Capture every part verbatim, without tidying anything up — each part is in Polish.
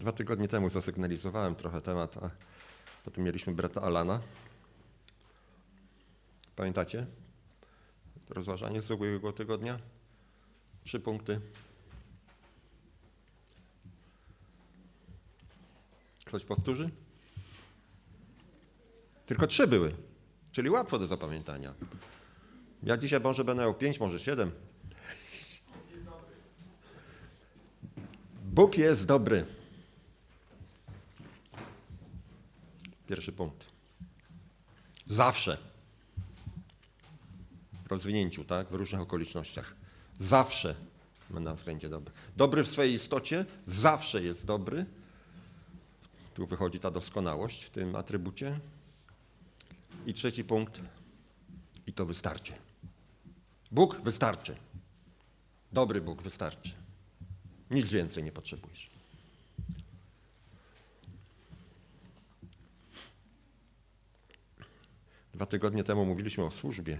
Dwa tygodnie temu zasygnalizowałem trochę temat, a potem mieliśmy brata Alana. Pamiętacie? Rozważanie z ubiegłego tygodnia? Trzy punkty. Ktoś powtórzy? Tylko trzy były, czyli łatwo do zapamiętania. Ja dzisiaj może będę miał pięć, może siedem. Bóg jest dobry. Pierwszy punkt. Zawsze. W rozwinięciu, tak? W różnych okolicznościach. Zawsze nas będzie dobry. Dobry w swojej istocie, zawsze jest dobry. Tu wychodzi ta doskonałość w tym atrybucie. I trzeci punkt. I to wystarczy. Bóg wystarczy. Dobry Bóg wystarczy. Nic więcej nie potrzebujesz. Dwa tygodnie temu mówiliśmy o służbie.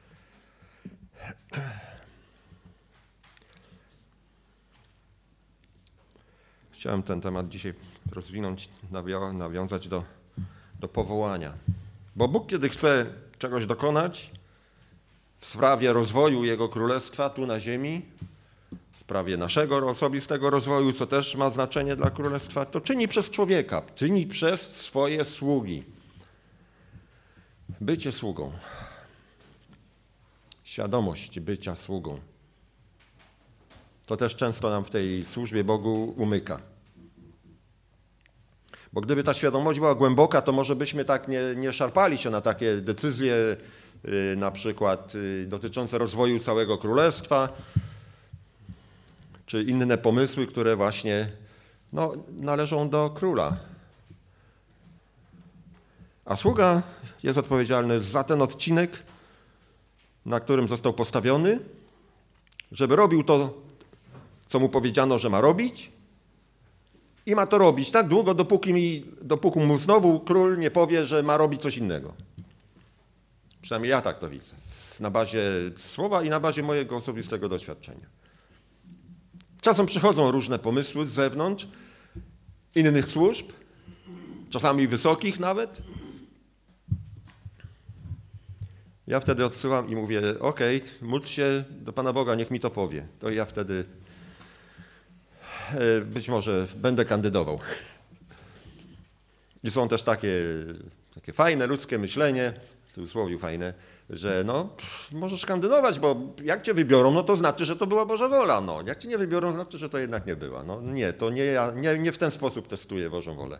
Chciałem ten temat dzisiaj rozwinąć, nawią- nawiązać do, do powołania. Bo Bóg, kiedy chce czegoś dokonać w sprawie rozwoju Jego Królestwa tu na ziemi, w sprawie naszego osobistego rozwoju, co też ma znaczenie dla Królestwa, to czyni przez człowieka, czyni przez swoje sługi. Bycie sługą. Świadomość bycia sługą. To też często nam w tej służbie Bogu umyka. Bo gdyby ta świadomość była głęboka, to może byśmy tak nie, nie szarpali się na takie decyzje, yy, na przykład yy, dotyczące rozwoju całego królestwa, czy inne pomysły, które właśnie no, należą do króla. A sługa jest odpowiedzialny za ten odcinek, na którym został postawiony, żeby robił to, co mu powiedziano, że ma robić, i ma to robić tak długo, dopóki, mi, dopóki mu znowu król nie powie, że ma robić coś innego. Przynajmniej ja tak to widzę, na bazie słowa i na bazie mojego osobistego doświadczenia. Czasem przychodzą różne pomysły z zewnątrz, innych służb, czasami wysokich nawet. Ja wtedy odsyłam i mówię, okej, módl się do Pana Boga, niech mi to powie. To ja wtedy być może będę kandydował. I są też takie, takie fajne ludzkie myślenie, w cudzysłowie fajne, że no, pff, możesz kandydować, bo jak cię wybiorą, no to znaczy, że to była Boża wola. No. Jak cię nie wybiorą, znaczy, że to jednak nie była. No nie, to nie ja, nie, nie w ten sposób testuję Bożą wolę.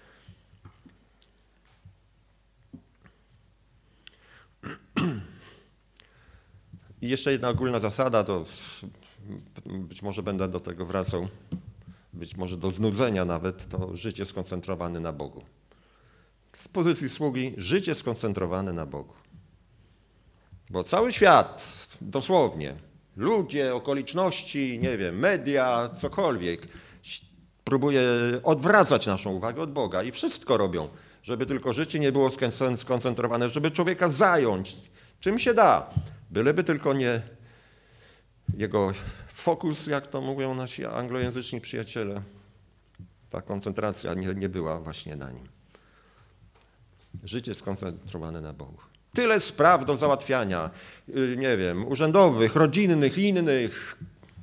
I jeszcze jedna ogólna zasada, to być może będę do tego wracał, być może do znudzenia nawet, to życie skoncentrowane na Bogu. Z pozycji sługi życie skoncentrowane na Bogu. Bo cały świat, dosłownie, ludzie, okoliczności, nie wiem, media, cokolwiek, próbuje odwracać naszą uwagę od Boga i wszystko robią, żeby tylko życie nie było skoncentrowane, żeby człowieka zająć, czym się da, byleby tylko nie jego fokus, jak to mówią nasi anglojęzyczni przyjaciele, ta koncentracja nie, nie była właśnie na nim. Życie skoncentrowane na Bogu. Tyle spraw do załatwiania, nie wiem, urzędowych, rodzinnych, innych.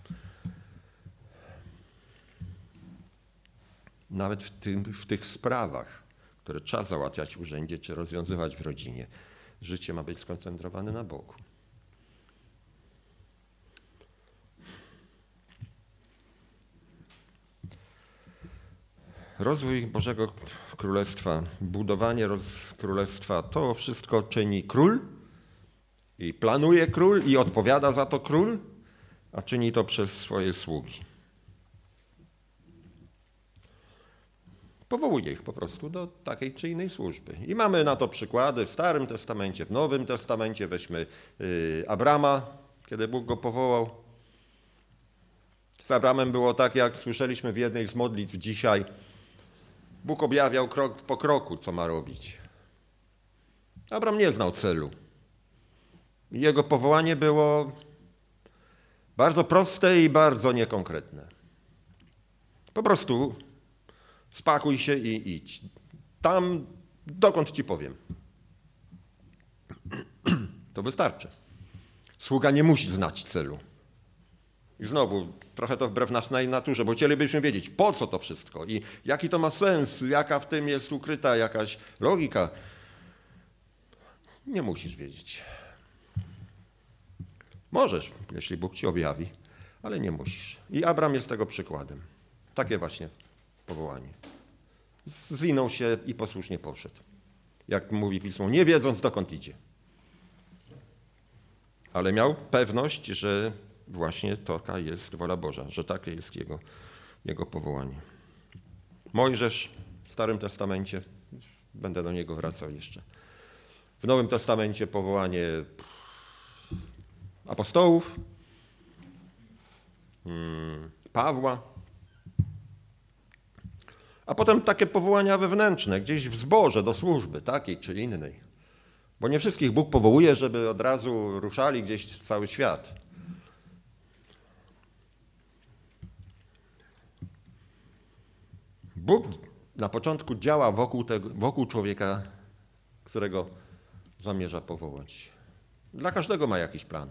Nawet w, tym, w tych sprawach, które trzeba załatwiać w urzędzie czy rozwiązywać w rodzinie, życie ma być skoncentrowane na Bogu. Rozwój Bożego Królestwa, budowanie roz... Królestwa, to wszystko czyni król i planuje król i odpowiada za to król, a czyni to przez swoje sługi. Powołuje ich po prostu do takiej czy innej służby. I mamy na to przykłady w Starym Testamencie, w Nowym Testamencie. Weźmy yy, Abrama, kiedy Bóg go powołał. Z Abramem było tak, jak słyszeliśmy w jednej z modlitw dzisiaj. Bóg objawiał krok po kroku, co ma robić. Abram nie znał celu. Jego powołanie było bardzo proste i bardzo niekonkretne. Po prostu Spakuj się i idź. Tam, dokąd ci powiem. To wystarczy. Sługa nie musi znać celu. I znowu, trochę to wbrew naszej naturze, bo chcielibyśmy wiedzieć, po co to wszystko i jaki to ma sens, jaka w tym jest ukryta jakaś logika. Nie musisz wiedzieć. Możesz, jeśli Bóg ci objawi, ale nie musisz. I Abram jest tego przykładem. Takie właśnie powołanie. Zwinął się i posłusznie poszedł. Jak mówi Pismo, nie wiedząc, dokąd idzie. Ale miał pewność, że właśnie taka jest wola Boża, że takie jest jego, jego powołanie. Mojżesz w Starym Testamencie, będę do niego wracał jeszcze. W Nowym Testamencie powołanie apostołów, Pawła, a potem takie powołania wewnętrzne, gdzieś w zborze do służby takiej czy innej. Bo nie wszystkich Bóg powołuje, żeby od razu ruszali gdzieś w cały świat. Bóg na początku działa wokół, tego, wokół człowieka, którego zamierza powołać. Dla każdego ma jakiś plan.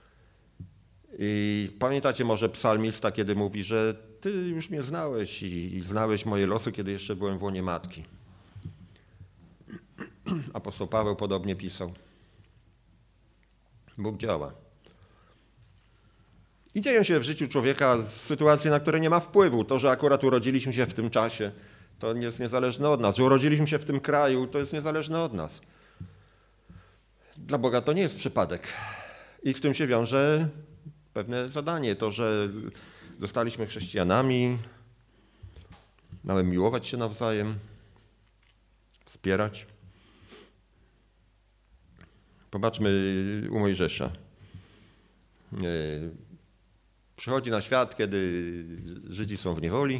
I pamiętacie może psalmista, kiedy mówi, że ty już mnie znałeś i, i znałeś moje losy, kiedy jeszcze byłem w łonie matki. Apostoł Paweł podobnie pisał. Bóg działa. I dzieją się w życiu człowieka sytuacje, na które nie ma wpływu. To, że akurat urodziliśmy się w tym czasie, to jest niezależne od nas. Że urodziliśmy się w tym kraju, to jest niezależne od nas. Dla Boga to nie jest przypadek. I z tym się wiąże pewne zadanie. To, że zostaliśmy chrześcijanami, mamy miłować się nawzajem, wspierać. Popatrzmy u Mojżesza. Przychodzi na świat, kiedy Żydzi są w niewoli.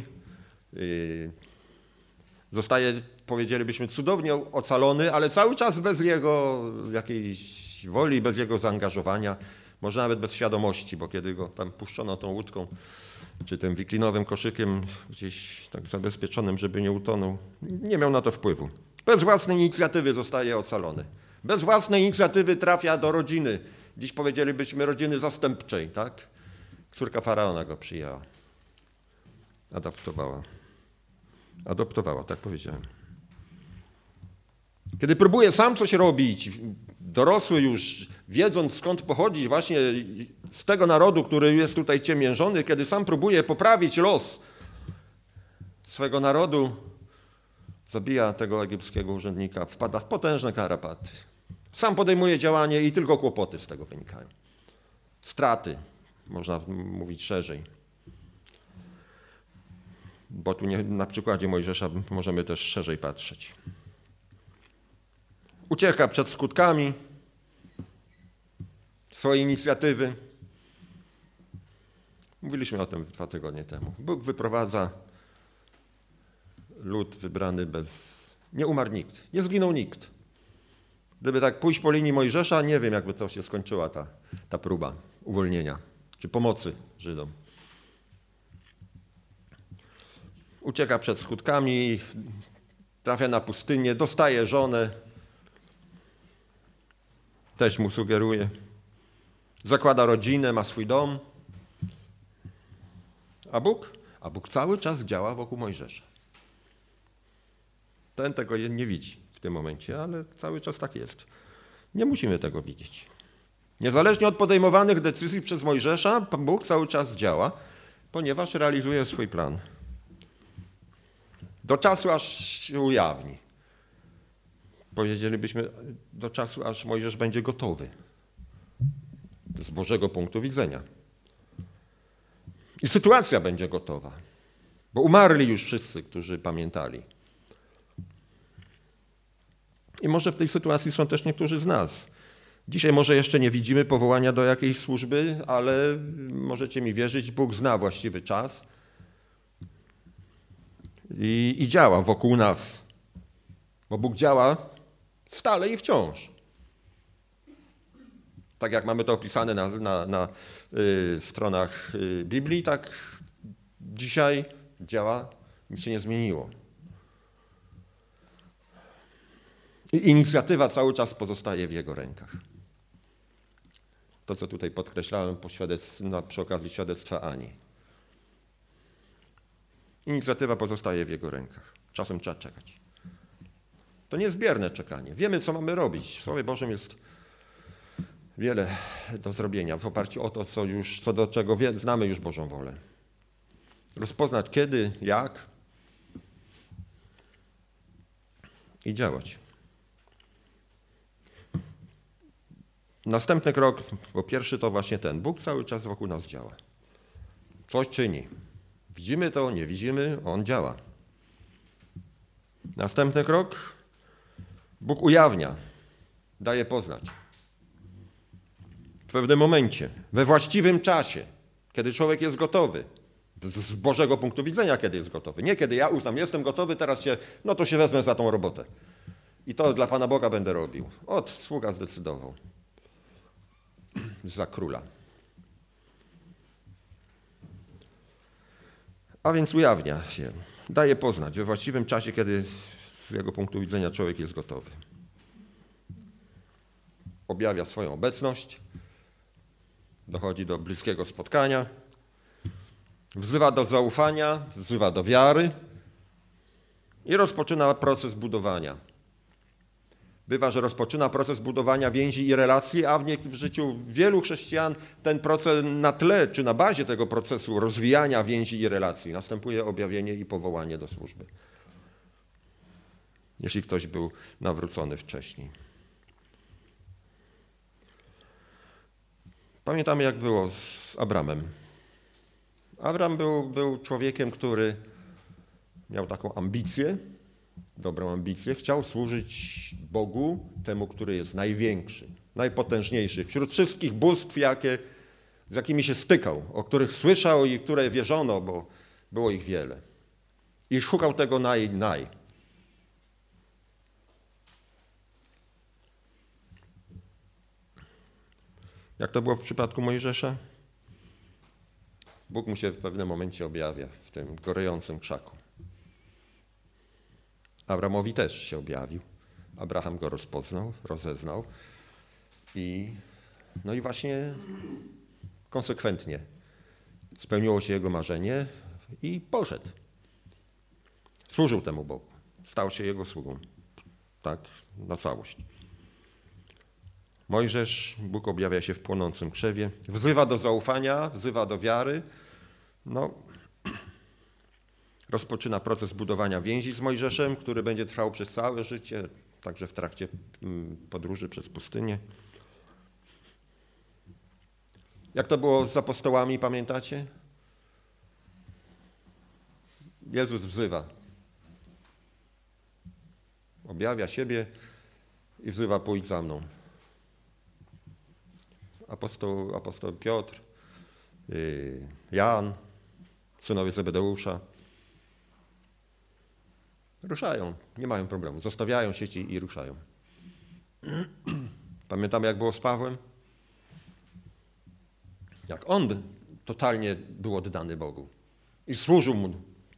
Zostaje, powiedzielibyśmy, cudownie ocalony, ale cały czas bez jego jakiejś woli, bez jego zaangażowania, może nawet bez świadomości, bo kiedy go tam puszczono tą łódką, czy tym wiklinowym koszykiem gdzieś tak zabezpieczonym, żeby nie utonął, nie miał na to wpływu. Bez własnej inicjatywy zostaje ocalony. Bez własnej inicjatywy trafia do rodziny. Dziś powiedzielibyśmy rodziny zastępczej, tak? Córka faraona go przyjęła. Adaptowała. Adoptowała, tak powiedziałem. Kiedy próbuje sam coś robić, dorosły już, wiedząc skąd pochodzi właśnie z tego narodu, który jest tutaj ciemiężony, kiedy sam próbuje poprawić los swego narodu, zabija tego egipskiego urzędnika, wpada w potężne tarapaty. Sam podejmuje działanie i tylko kłopoty z tego wynikają. Straty, można mówić szerzej. Bo tu nie, na przykładzie Mojżesza możemy też szerzej patrzeć. Ucieka przed skutkami swojej inicjatywy. Mówiliśmy o tym dwa tygodnie temu. Bóg wyprowadza lud wybrany bez... Nie umarł nikt, nie zginął nikt. Gdyby tak pójść po linii Mojżesza, nie wiem, jakby to się skończyła ta, ta próba uwolnienia czy pomocy Żydom. Ucieka przed skutkami, trafia na pustynię, dostaje żonę, też mu sugeruje. Zakłada rodzinę, ma swój dom. A Bóg? A Bóg cały czas działa wokół Mojżesza. Ten tego nie widzi w tym momencie, ale cały czas tak jest. Nie musimy tego widzieć. Niezależnie od podejmowanych decyzji przez Mojżesza, Bóg cały czas działa, ponieważ realizuje swój plan. Do czasu, aż się ujawni. Powiedzielibyśmy, do czasu, aż Mojżesz będzie gotowy. Z Bożego punktu widzenia. I sytuacja będzie gotowa. Bo umarli już wszyscy, którzy pamiętali. I może w tej sytuacji są też niektórzy z nas. Dzisiaj może jeszcze nie widzimy powołania do jakiejś służby, ale możecie mi wierzyć, Bóg zna właściwy czas i, i działa wokół nas. Bo Bóg działa stale i wciąż. Tak jak mamy to opisane na, na, na y, stronach y, Biblii, tak dzisiaj działa, nic się nie zmieniło. I inicjatywa cały czas pozostaje w jego rękach. To, co tutaj podkreślałem po świadectw- przy okazji świadectwa Ani. Inicjatywa pozostaje w jego rękach. Czasem trzeba czekać. To niezbierne czekanie. Wiemy, co mamy robić. W Słowie Bożym jest wiele do zrobienia w oparciu o to, co, już, co do czego wie, znamy już Bożą wolę. Rozpoznać kiedy, jak i działać. Następny krok, bo pierwszy to właśnie ten. Bóg cały czas wokół nas działa. Coś czyni. Widzimy to, nie widzimy, On działa. Następny krok. Bóg ujawnia, daje poznać. W pewnym momencie, we właściwym czasie, kiedy człowiek jest gotowy. Z Bożego punktu widzenia, kiedy jest gotowy. Nie kiedy ja uznam, jestem gotowy, teraz się, no to się wezmę za tą robotę. I to dla Pana Boga będę robił. Ot, sługa zdecydował. Za króla. A więc ujawnia się, daje poznać we właściwym czasie, kiedy z jego punktu widzenia człowiek jest gotowy. Objawia swoją obecność, dochodzi do bliskiego spotkania, wzywa do zaufania, wzywa do wiary i rozpoczyna proces budowania. Bywa, że rozpoczyna proces budowania więzi i relacji, a w, nie, w życiu wielu chrześcijan ten proces na tle czy na bazie tego procesu rozwijania więzi i relacji następuje objawienie i powołanie do służby. Jeśli ktoś był nawrócony wcześniej. Pamiętamy, jak było z Abramem. Abram był, był człowiekiem, który miał taką ambicję, dobrą ambicję, chciał służyć Bogu, temu, który jest największy, najpotężniejszy. Wśród wszystkich bóstw, jakie, z jakimi się stykał, o których słyszał i które wierzono, bo było ich wiele. I szukał tego naj, naj. Jak to było w przypadku Mojżesza? Bóg mu się w pewnym momencie objawia w tym gorejącym krzaku. Abramowi też się objawił. Abraham go rozpoznał, rozeznał i no i właśnie konsekwentnie spełniło się jego marzenie i poszedł. Służył temu Bogu. Stał się jego sługą. Tak, na całość. Mojżesz, Bóg objawia się w płonącym krzewie, wzywa do zaufania, wzywa do wiary. No, rozpoczyna proces budowania więzi z Mojżeszem, który będzie trwał przez całe życie, także w trakcie podróży przez pustynię. Jak to było z apostołami, pamiętacie? Jezus wzywa. Objawia siebie i wzywa: pójdź za mną. Apostoł, apostoł Piotr, Jan, synowie Zebedeusza. Ruszają, nie mają problemu. Zostawiają sieci i ruszają. Pamiętamy, jak było z Pawłem? Jak on totalnie był oddany Bogu i służył Mu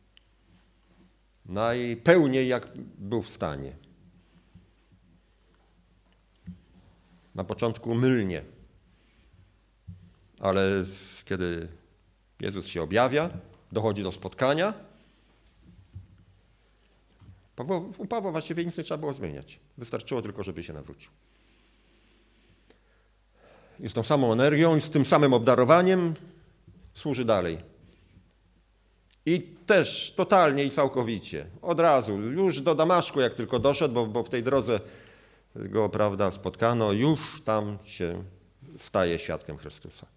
najpełniej, jak był w stanie. Na początku mylnie, ale kiedy Jezus się objawia, dochodzi do spotkania, u Pawła właściwie nic nie trzeba było zmieniać. Wystarczyło tylko, żeby się nawrócił. I z tą samą energią i z tym samym obdarowaniem służy dalej. I też totalnie i całkowicie, od razu, już do Damaszku, jak tylko doszedł, bo, bo w tej drodze go, prawda, spotkano, już tam się staje świadkiem Chrystusa.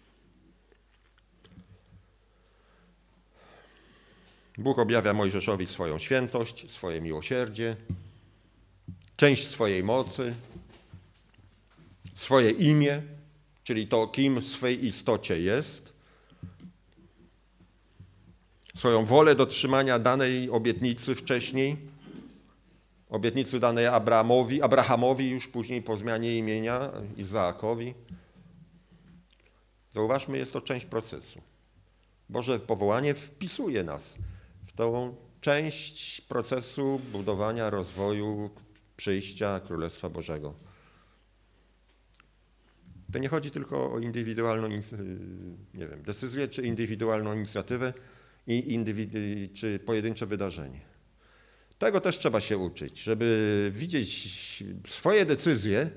Bóg objawia Mojżeszowi swoją świętość, swoje miłosierdzie, część swojej mocy, swoje imię, czyli to, kim w swej istocie jest, swoją wolę dotrzymania danej obietnicy wcześniej, obietnicy danej Abrahamowi, Abrahamowi już później po zmianie imienia, Izaakowi. Zauważmy, jest to część procesu. Boże powołanie wpisuje nas w tą część procesu budowania, rozwoju przyjścia Królestwa Bożego. To nie chodzi tylko o indywidualną nie wiem, decyzję, czy indywidualną inicjatywę i indywidu- czy pojedyncze wydarzenie. Tego też trzeba się uczyć, żeby widzieć swoje decyzje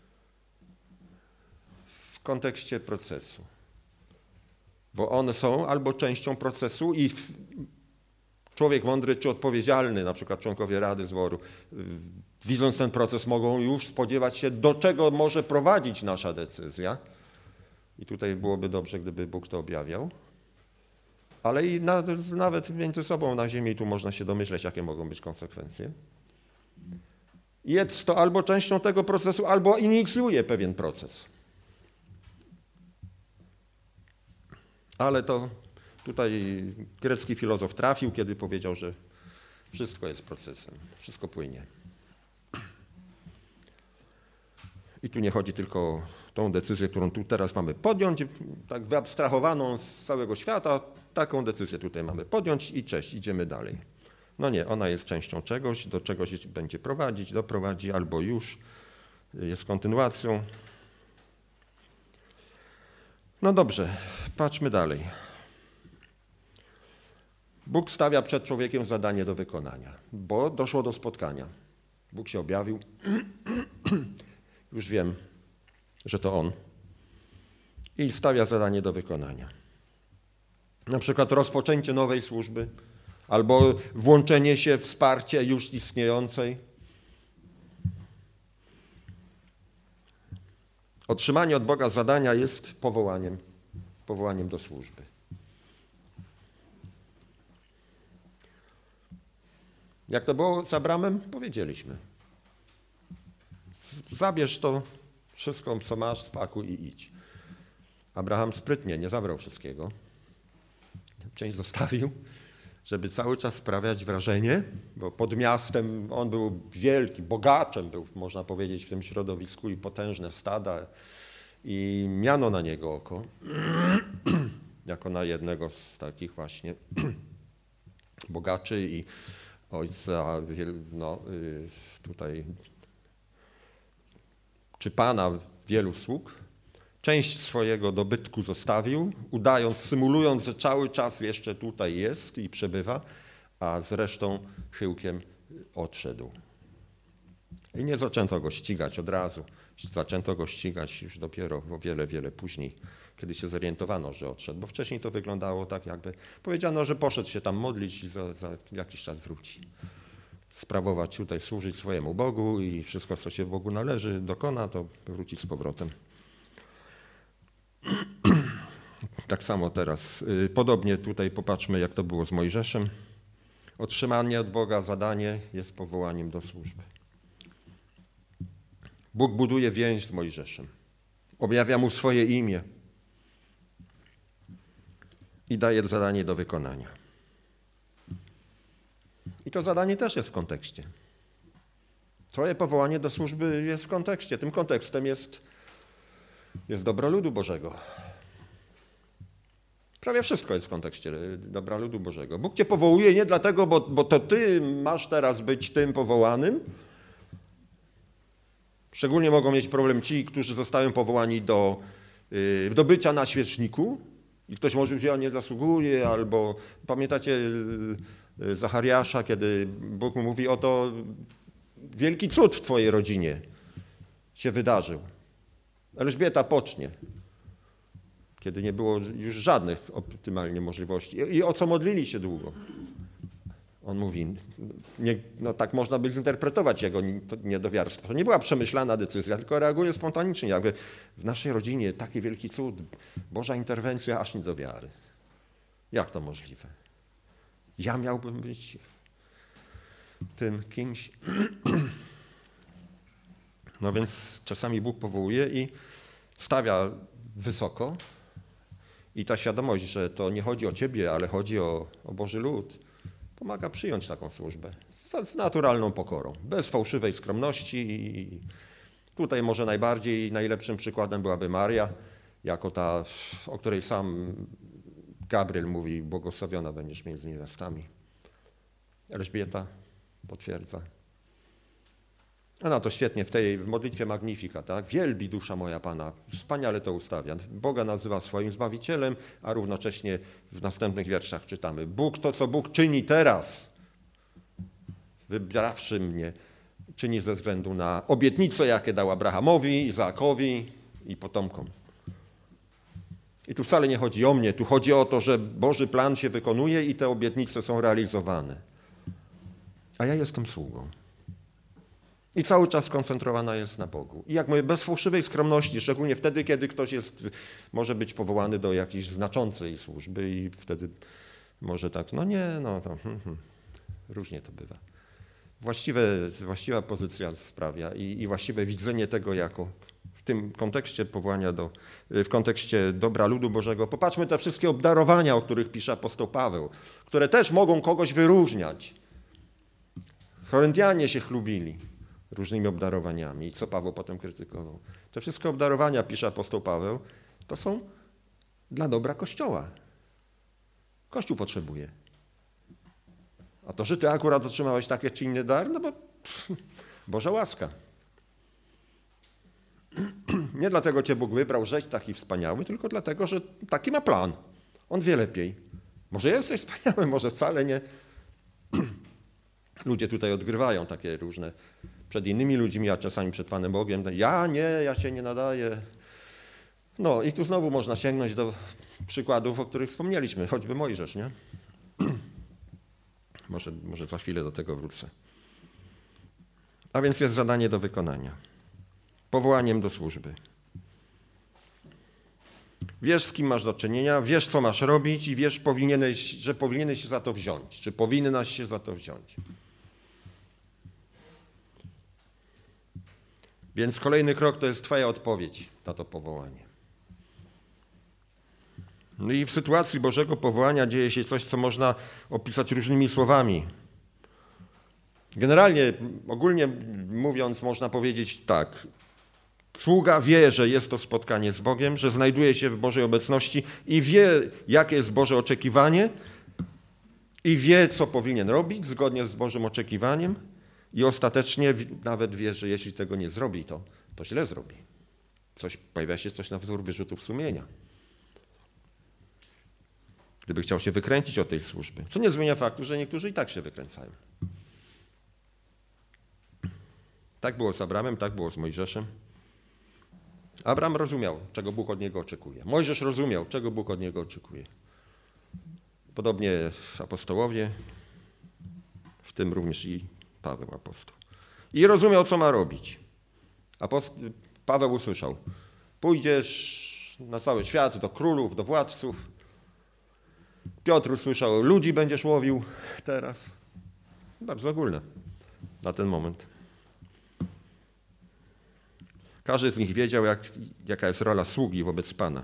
w kontekście procesu. Bo one są albo częścią procesu i człowiek mądry czy odpowiedzialny, na przykład członkowie Rady Zboru, widząc ten proces, mogą już spodziewać się, do czego może prowadzić nasza decyzja. I tutaj byłoby dobrze, gdyby Bóg to objawiał. Ale i na, nawet między sobą na ziemi tu można się domyśleć, jakie mogą być konsekwencje. Jest to albo częścią tego procesu, albo inicjuje pewien proces. Ale to tutaj grecki filozof trafił, kiedy powiedział, że wszystko jest procesem, wszystko płynie. I tu nie chodzi tylko o tą decyzję, którą tu teraz mamy podjąć, tak wyabstrahowaną z całego świata, taką decyzję tutaj mamy podjąć i cześć, idziemy dalej. No nie, ona jest częścią czegoś, do czegoś będzie prowadzić, doprowadzi albo już jest kontynuacją. No dobrze, patrzmy dalej. Bóg stawia przed człowiekiem zadanie do wykonania, bo doszło do spotkania. Bóg się objawił. Już wiem, że to On. I stawia zadanie do wykonania. Na przykład rozpoczęcie nowej służby albo włączenie się w wsparcie już istniejącej. Otrzymanie od Boga zadania jest powołaniem, powołaniem do służby. Jak to było z Abramem? Powiedzieliśmy. Zabierz to wszystko, co masz, spakuj i idź. Abraham sprytnie nie zabrał wszystkiego. Część zostawił, żeby cały czas sprawiać wrażenie, bo pod miastem on był wielki, bogaczem był, można powiedzieć, w tym środowisku i potężne stada i miano na niego oko, jako na jednego z takich właśnie bogaczy i ojca, no tutaj, czy pana wielu sług. Część swojego dobytku zostawił, udając, symulując, że cały czas jeszcze tutaj jest i przebywa, a z resztą chyłkiem odszedł. I nie zaczęto go ścigać od razu. Zaczęto go ścigać już dopiero o wiele, wiele później, kiedy się zorientowano, że odszedł. Bo wcześniej to wyglądało tak, jakby powiedziano, że poszedł się tam modlić i za, za jakiś czas wróci. Sprawować tutaj, służyć swojemu Bogu i wszystko, co się Bogu należy, dokona, to wrócić z powrotem. Tak samo teraz. Podobnie tutaj popatrzmy, jak to było z Mojżeszem. Otrzymanie od Boga zadanie jest powołaniem do służby. Bóg buduje więź z Mojżeszem. Objawia mu swoje imię i daje zadanie do wykonania. I to zadanie też jest w kontekście. Twoje powołanie do służby jest w kontekście. Tym kontekstem jest, jest dobro ludu Bożego. Prawie wszystko jest w kontekście dobra ludu Bożego. Bóg cię powołuje nie dlatego, bo, bo to ty masz teraz być tym powołanym. Szczególnie mogą mieć problem ci, którzy zostają powołani do, yy, do bycia na świeczniku i ktoś może powiedzieć, ja nie zasługuje, albo pamiętacie yy, Zachariasza, kiedy Bóg mu mówi, oto wielki cud w twojej rodzinie się wydarzył. Elżbieta pocznie, kiedy nie było już żadnych optymalnie możliwości. I o co modlili się długo? On mówi, nie, no tak można by zinterpretować jego niedowiarstwo. To nie była przemyślana decyzja, tylko reaguje spontanicznie. Jakby w naszej rodzinie taki wielki cud, Boża interwencja, aż nie do wiary. Jak to możliwe? Ja miałbym być tym kimś. No więc czasami Bóg powołuje i stawia wysoko. I ta świadomość, że to nie chodzi o ciebie, ale chodzi o, o Boży lud, pomaga przyjąć taką służbę z, z naturalną pokorą, bez fałszywej skromności. I tutaj może najbardziej, najlepszym przykładem byłaby Maria, jako ta, o której sam Gabriel mówi, błogosławiona będziesz między niewiastami. Elżbieta potwierdza. Ona to świetnie w tej w modlitwie Magnificat, tak? Wielbi dusza moja Pana, wspaniale to ustawia. Boga nazywa swoim Zbawicielem, a równocześnie w następnych wierszach czytamy: Bóg to, co Bóg czyni teraz, wybrawszy mnie, czyni ze względu na obietnice, jakie dał Abrahamowi, Izaakowi i potomkom. I tu wcale nie chodzi o mnie, tu chodzi o to, że Boży plan się wykonuje i te obietnice są realizowane. A ja jestem sługą. I cały czas skoncentrowana jest na Bogu. I jak mówię, bez fałszywej skromności, szczególnie wtedy, kiedy ktoś jest, może być powołany do jakiejś znaczącej służby i wtedy może tak, no nie, no to hmm, hmm. różnie to bywa. Właściwe, właściwa pozycja sprawia i, i właściwe widzenie tego jako w tym kontekście powołania do, w kontekście dobra ludu Bożego. Popatrzmy te wszystkie obdarowania, o których pisze apostoł Paweł, które też mogą kogoś wyróżniać. Koryntianie się chlubili różnymi obdarowaniami. I co Paweł potem krytykował? Te wszystkie obdarowania, pisze apostoł Paweł, to są dla dobra Kościoła. Kościół potrzebuje. A to, że ty akurat otrzymałeś taki czy inny dar, no bo pff, Boża łaska. Nie dlatego cię Bóg wybrał, żeś taki wspaniały, tylko dlatego, że taki ma plan. On wie lepiej. Może jesteś wspaniały, może wcale nie. Ludzie tutaj odgrywają takie różne przed innymi ludźmi, a czasami przed Panem Bogiem. Ja nie, ja się nie nadaję. No i tu znowu można sięgnąć do przykładów, o których wspomnieliśmy, choćby Mojżesz, nie? Może, może za chwilę do tego wrócę. A więc jest zadanie do wykonania. Powołaniem do służby. Wiesz, z kim masz do czynienia, wiesz, co masz robić i wiesz, powinieneś, że powinieneś się za to wziąć, czy powinnaś się za to wziąć. Więc kolejny krok to jest twoja odpowiedź na to powołanie. No i w sytuacji Bożego powołania dzieje się coś, co można opisać różnymi słowami. Generalnie, ogólnie mówiąc, można powiedzieć tak. Sługa wie, że jest to spotkanie z Bogiem, że znajduje się w Bożej obecności i wie, jakie jest Boże oczekiwanie i wie, co powinien robić zgodnie z Bożym oczekiwaniem i ostatecznie nawet wie, że jeśli tego nie zrobi, to, to źle zrobi. Coś, pojawia się coś na wzór wyrzutów sumienia. Gdyby chciał się wykręcić od tej służby. Co nie zmienia faktu, że niektórzy i tak się wykręcają. Tak było z Abramem, tak było z Mojżeszem. Abram rozumiał, czego Bóg od niego oczekuje. Mojżesz rozumiał, czego Bóg od niego oczekuje. Podobnie apostołowie, w tym również i Paweł apostoł. I rozumiał, co ma robić. Apost- Paweł usłyszał, pójdziesz na cały świat, do królów, do władców. Piotr usłyszał, ludzi będziesz łowił teraz. Bardzo ogólne na ten moment. Każdy z nich wiedział, jak, jaka jest rola sługi wobec Pana.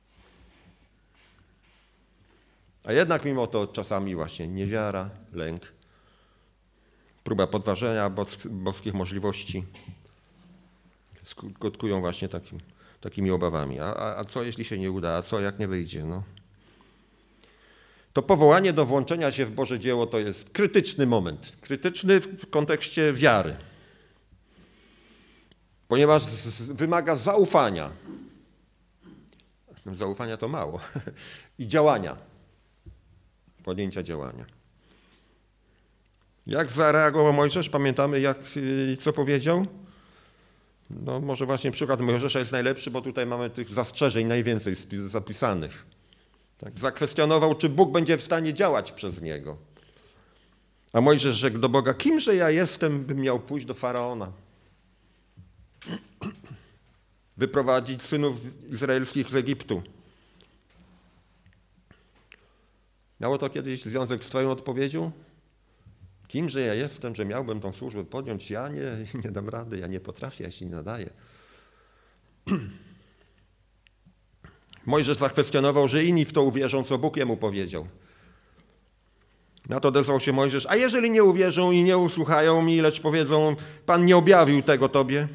A jednak mimo to czasami właśnie niewiara, lęk, próba podważenia bos- boskich możliwości skutkują właśnie takim, takimi obawami. A, a, a co jeśli się nie uda? A co jak nie wyjdzie? No. To powołanie do włączenia się w Boże dzieło to jest krytyczny moment. Krytyczny w kontekście wiary. Ponieważ z, wymaga zaufania. Zaufania to mało. I działania. Podjęcia działania. Jak zareagował Mojżesz? Pamiętamy, jak, co powiedział? No może właśnie przykład Mojżesza jest najlepszy, bo tutaj mamy tych zastrzeżeń najwięcej zapisanych. Tak, zakwestionował, czy Bóg będzie w stanie działać przez niego. A Mojżesz rzekł do Boga, kimże ja jestem, bym miał pójść do Faraona? Wyprowadzić synów izraelskich z Egiptu. Miało to kiedyś związek z twoją odpowiedzią? Kimże ja jestem, że miałbym tą służbę podjąć? Ja nie, nie dam rady, ja nie potrafię, ja się nie nadaję. Mojżesz zakwestionował, że inni w to uwierzą, co Bóg jemu powiedział. Na to odezwał się Mojżesz, a jeżeli nie uwierzą i nie usłuchają mi, lecz powiedzą, Pan nie objawił tego tobie?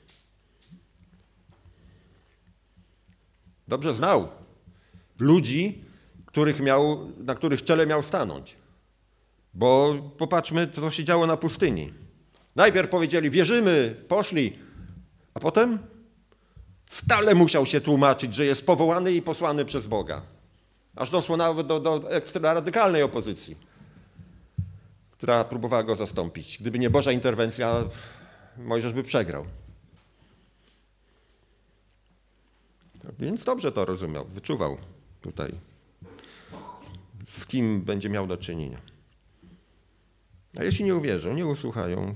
Dobrze znał ludzi, których miał, na których czele miał stanąć. Bo popatrzmy, co się działo na pustyni. Najpierw powiedzieli, wierzymy, poszli, a potem stale musiał się tłumaczyć, że jest powołany i posłany przez Boga. Aż doszło nawet do, do ekstra radykalnej opozycji, która próbowała go zastąpić. Gdyby nie Boża interwencja, Mojżesz by przegrał. Więc dobrze to rozumiał, wyczuwał tutaj, z kim będzie miał do czynienia. A jeśli nie uwierzą, nie usłuchają,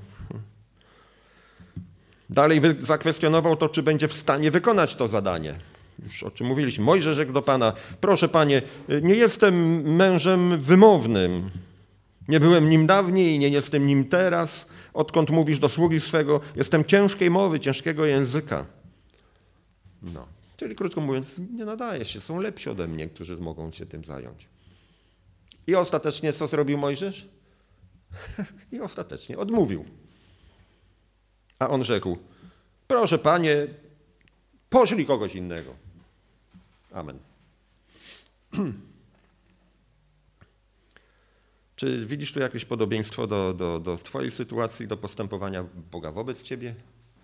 dalej zakwestionował to, czy będzie w stanie wykonać to zadanie. Już o czym mówiliśmy. Mojżesz rzekł do Pana, proszę Panie, nie jestem mężem wymownym. Nie byłem nim dawniej i nie jestem nim teraz. Odkąd mówisz do sługi swego, jestem ciężkiej mowy, ciężkiego języka. No, czyli krótko mówiąc, nie nadaje się. Są lepsi ode mnie, którzy mogą się tym zająć. I ostatecznie co zrobił Mojżesz? I ostatecznie odmówił. A on rzekł, proszę Panie, poszlij kogoś innego. Amen. Czy widzisz tu jakieś podobieństwo do, do, do twojej sytuacji, do postępowania Boga wobec ciebie?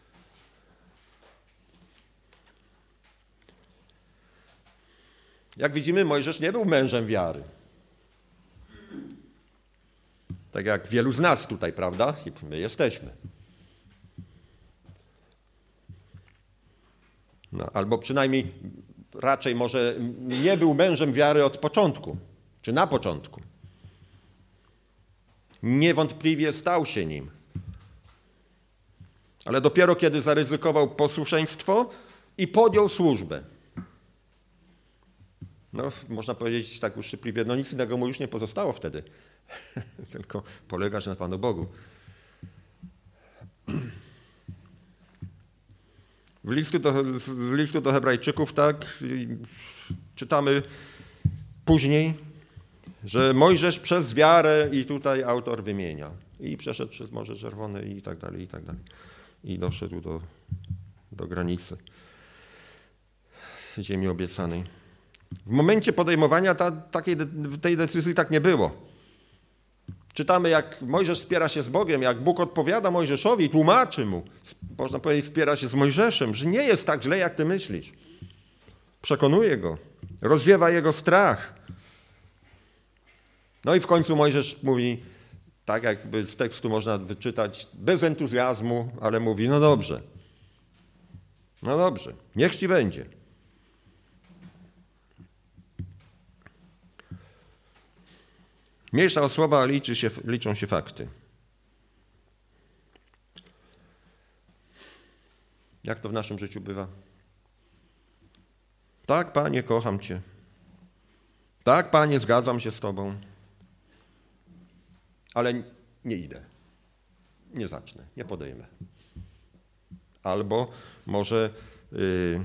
Jak widzimy, Mojżesz nie był mężem wiary. Tak jak wielu z nas tutaj, prawda? I my jesteśmy. No, albo przynajmniej raczej może nie był mężem wiary od początku, czy na początku. Niewątpliwie stał się nim. Ale dopiero kiedy zaryzykował posłuszeństwo i podjął służbę. No, można powiedzieć tak uszczypliwie, no nic innego mu już nie pozostało wtedy. Tylko polegać na Panu Bogu. W listu do, z listu do Hebrajczyków, tak, czytamy później, że Mojżesz przez wiarę, i tutaj autor wymienia, i przeszedł przez Morze Czerwone i tak dalej, i tak dalej. I doszedł do, do granicy ziemi obiecanej. W momencie podejmowania ta, takiej, tej decyzji tak nie było. Czytamy, jak Mojżesz spiera się z Bogiem, jak Bóg odpowiada Mojżeszowi i tłumaczy mu, można powiedzieć, spiera się z Mojżeszem, że nie jest tak źle, jak ty myślisz. Przekonuje go, rozwiewa jego strach. No i w końcu Mojżesz mówi, tak jakby z tekstu można wyczytać, bez entuzjazmu, ale mówi, no dobrze, no dobrze, niech ci będzie. Mniejsza o słowa, liczy się, liczą się fakty. Jak to w naszym życiu bywa? Tak, Panie, kocham Cię. Tak, Panie, zgadzam się z Tobą. Ale nie idę. Nie zacznę, nie podejmę. Albo może yy,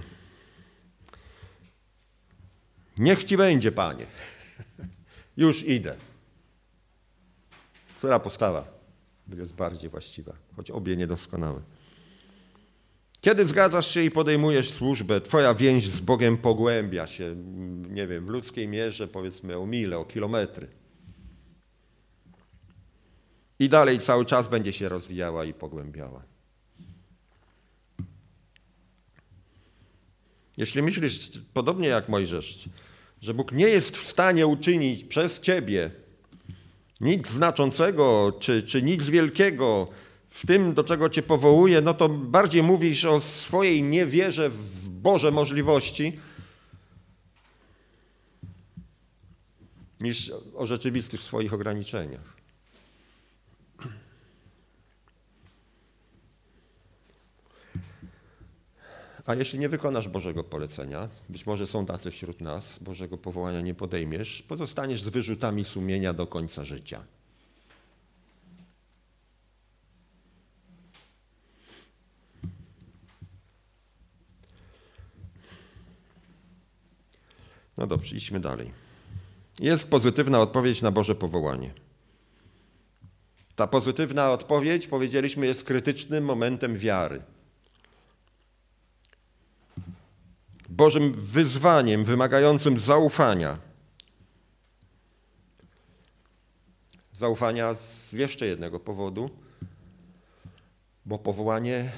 niech Ci będzie, Panie. Już idę. Która postawa jest bardziej właściwa, choć obie niedoskonałe. Kiedy zgadzasz się i podejmujesz służbę, twoja więź z Bogiem pogłębia się, nie wiem, w ludzkiej mierze powiedzmy o mile, o kilometry. I dalej cały czas będzie się rozwijała i pogłębiała. Jeśli myślisz podobnie jak Mojżesz, że Bóg nie jest w stanie uczynić przez ciebie nic znaczącego, czy, czy nic wielkiego w tym, do czego cię powołuje, no to bardziej mówisz o swojej niewierze w Boże możliwości, niż o rzeczywistych swoich ograniczeniach. A jeśli nie wykonasz Bożego polecenia, być może są tacy wśród nas, Bożego powołania nie podejmiesz, pozostaniesz z wyrzutami sumienia do końca życia. No dobrze, idźmy dalej. Jest pozytywna odpowiedź na Boże powołanie. Ta pozytywna odpowiedź, powiedzieliśmy, jest krytycznym momentem wiary. Bożym wyzwaniem wymagającym zaufania. Zaufania z jeszcze jednego powodu, Bo powołanie,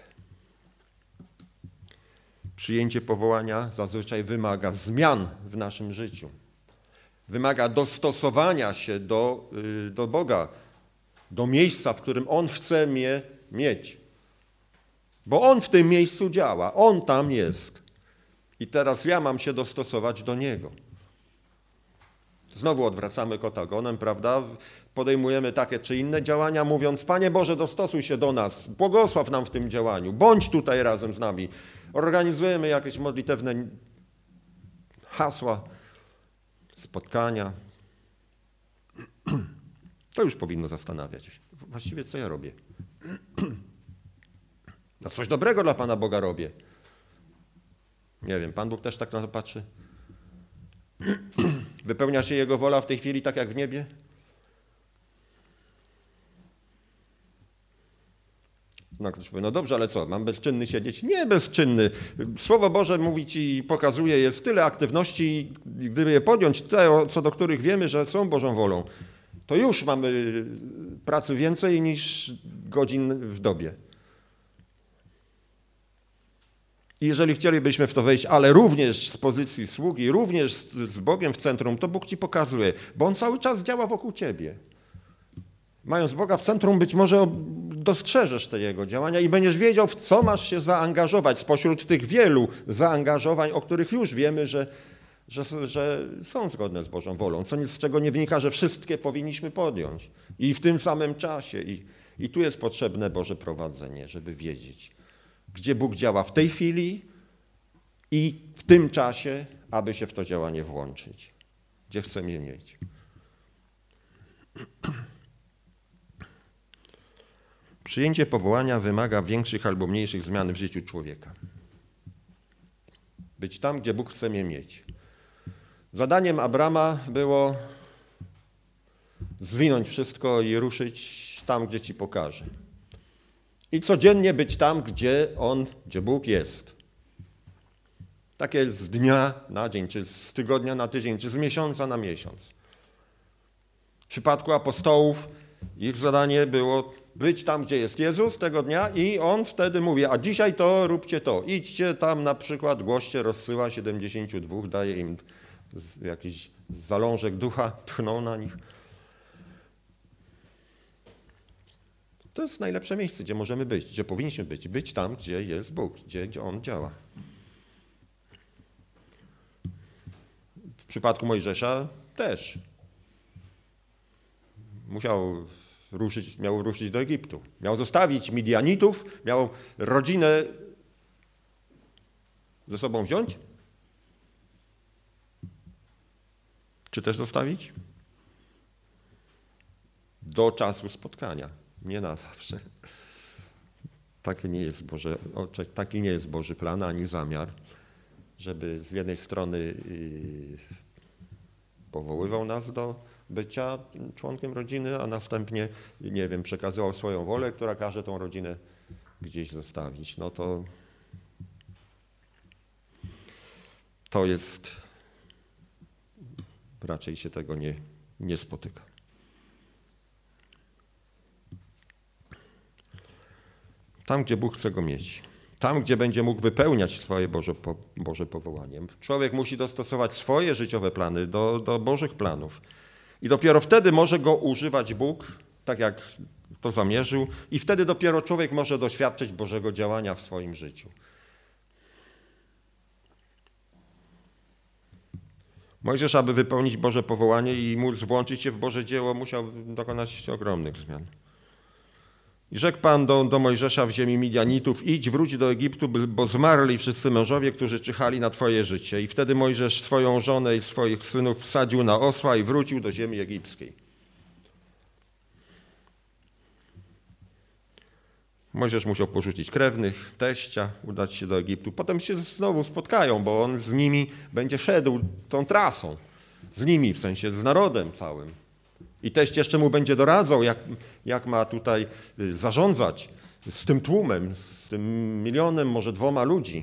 przyjęcie powołania zazwyczaj wymaga zmian w naszym życiu. Wymaga dostosowania się do, do Boga, do miejsca, w którym On chce mnie mieć. Bo On w tym miejscu działa, On tam jest. I teraz ja mam się dostosować do Niego. Znowu odwracamy kota ogonem, prawda? Podejmujemy takie czy inne działania, mówiąc: Panie Boże, dostosuj się do nas, błogosław nam w tym działaniu, bądź tutaj razem z nami. Organizujemy jakieś modlitewne hasła, spotkania. To już powinno zastanawiać. Właściwie co ja robię? No coś dobrego dla Pana Boga robię. Nie wiem, Pan Bóg też tak na to patrzy? Wypełnia się Jego wola w tej chwili tak jak w niebie? No ktoś powie: no dobrze, ale co, mam bezczynny siedzieć? Nie bezczynny. Słowo Boże mówi ci i pokazuje, jest tyle aktywności, gdyby je podjąć, te, co do których wiemy, że są Bożą wolą, to już mamy pracy więcej niż godzin w dobie. I jeżeli chcielibyśmy w to wejść, ale również z pozycji sługi, również z Bogiem w centrum, to Bóg ci pokazuje, bo On cały czas działa wokół ciebie. Mając Boga w centrum, być może dostrzeżesz te Jego działania i będziesz wiedział, w co masz się zaangażować spośród tych wielu zaangażowań, o których już wiemy, że, że, że są zgodne z Bożą wolą, co nic z czego nie wynika, że wszystkie powinniśmy podjąć i w tym samym czasie. I, i tu jest potrzebne Boże prowadzenie, żeby wiedzieć, gdzie Bóg działa w tej chwili i w tym czasie, aby się w to działanie włączyć, gdzie chce mnie mieć. Przyjęcie powołania wymaga większych albo mniejszych zmian w życiu człowieka. Być tam, gdzie Bóg chce mnie mieć. Zadaniem Abrama było zwinąć wszystko i ruszyć tam, gdzie ci pokaże. I codziennie być tam, gdzie On, gdzie Bóg jest. Tak jest z dnia na dzień, czy z tygodnia na tydzień, czy z miesiąca na miesiąc. W przypadku apostołów ich zadanie było być tam, gdzie jest Jezus tego dnia i On wtedy mówi: a dzisiaj to róbcie to. Idźcie tam na przykład, głoście, rozsyła siedemdziesięciu dwóch, daje im jakiś zalążek ducha, tchną na nich. To jest najlepsze miejsce, gdzie możemy być, gdzie powinniśmy być. Być tam, gdzie jest Bóg, gdzie, gdzie On działa. W przypadku Mojżesza też. Musiał ruszyć, miał ruszyć do Egiptu. Miał zostawić Midianitów, miał rodzinę ze sobą wziąć? Czy też zostawić? Do czasu spotkania. Nie na zawsze. Taki nie jest Boże, taki nie jest Boży plan ani zamiar, żeby z jednej strony powoływał nas do bycia członkiem rodziny, a następnie, nie wiem, przekazywał swoją wolę, która każe tą rodzinę gdzieś zostawić. No to to jest, raczej się tego nie, nie spotyka. Tam, gdzie Bóg chce go mieć. Tam, gdzie będzie mógł wypełniać swoje Boże, Boże powołanie. Człowiek musi dostosować swoje życiowe plany do, do Bożych planów. I dopiero wtedy może go używać Bóg, tak jak to zamierzył, i wtedy dopiero człowiek może doświadczyć Bożego działania w swoim życiu. Mojżesz, aby wypełnić Boże powołanie i móc włączyć się w Boże dzieło, musiał dokonać ogromnych zmian. I rzekł Pan do, do Mojżesza w ziemi Midianitów: idź, wróć do Egiptu, bo zmarli wszyscy mężowie, którzy czyhali na twoje życie. I wtedy Mojżesz swoją żonę i swoich synów wsadził na osła i wrócił do ziemi egipskiej. Mojżesz musiał porzucić krewnych, teścia, udać się do Egiptu. Potem się znowu spotkają, bo on z nimi będzie szedł tą trasą. Z nimi, w sensie z narodem całym. I teść jeszcze mu będzie doradzał, jak, jak ma tutaj zarządzać z tym tłumem, z tym milionem, może dwoma ludzi.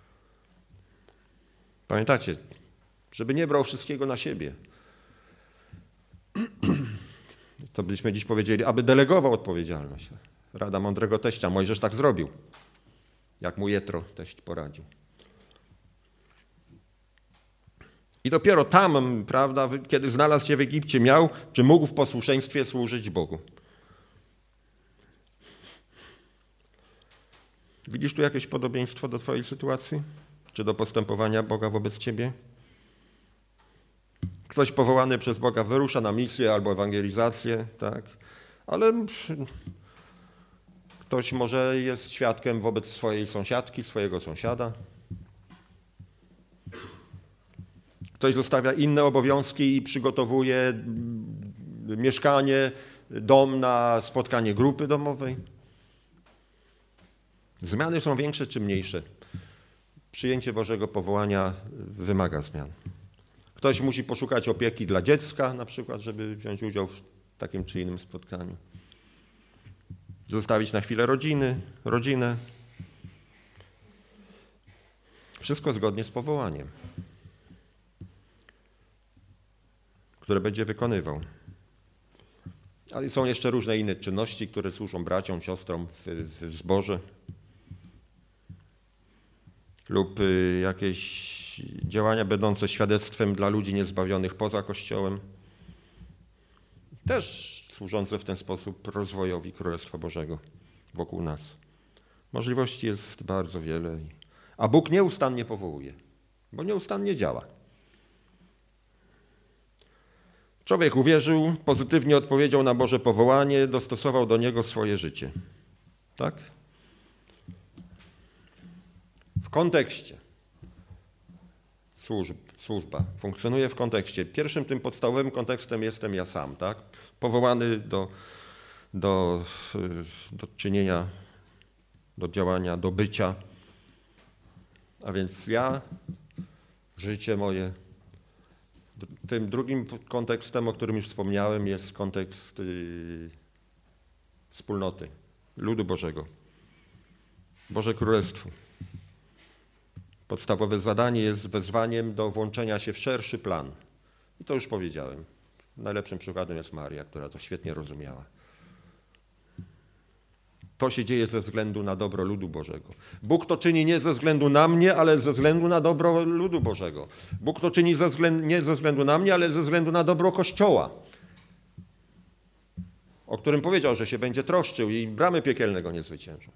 Pamiętacie, żeby nie brał wszystkiego na siebie. To byśmy dziś powiedzieli, aby delegował odpowiedzialność. Rada mądrego teścia. Mojżesz tak zrobił, jak mu Jetro teść poradził. I dopiero tam, prawda, kiedy znalazł się w Egipcie, miał, czy mógł w posłuszeństwie służyć Bogu. Widzisz tu jakieś podobieństwo do twojej sytuacji? Czy do postępowania Boga wobec ciebie? Ktoś powołany przez Boga wyrusza na misję albo ewangelizację, tak? Ale ktoś może jest świadkiem wobec swojej sąsiadki, swojego sąsiada. Ktoś zostawia inne obowiązki i przygotowuje mieszkanie, dom na spotkanie grupy domowej. Zmiany są większe czy mniejsze. Przyjęcie Bożego powołania wymaga zmian. Ktoś musi poszukać opieki dla dziecka, na przykład, żeby wziąć udział w takim czy innym spotkaniu. Zostawić na chwilę rodziny, rodzinę. Wszystko zgodnie z powołaniem, które będzie wykonywał. Ale są jeszcze różne inne czynności, które służą braciom, siostrom w, w zborze. Lub jakieś działania będące świadectwem dla ludzi niezbawionych poza Kościołem. Też służące w ten sposób rozwojowi Królestwa Bożego wokół nas. Możliwości jest bardzo wiele. A Bóg nieustannie powołuje, bo nieustannie działa. Człowiek uwierzył, pozytywnie odpowiedział na Boże powołanie, dostosował do niego swoje życie. Tak? W kontekście. Służb, służba funkcjonuje w kontekście. Pierwszym tym podstawowym kontekstem jestem ja sam, tak? Powołany do, do, do czynienia, do działania, do bycia. A więc ja, życie moje. Tym drugim kontekstem, o którym już wspomniałem, jest kontekst yy, wspólnoty, ludu Bożego, Boże Królestwo. Podstawowe zadanie jest wezwaniem do włączenia się w szerszy plan. I to już powiedziałem. Najlepszym przykładem jest Maria, która to świetnie rozumiała. To się dzieje ze względu na dobro ludu Bożego. Bóg to czyni nie ze względu na mnie, ale ze względu na dobro ludu Bożego. Bóg to czyni ze względu, nie ze względu na mnie, ale ze względu na dobro Kościoła, o którym powiedział, że się będzie troszczył i bramy piekielne go nie zwyciężą.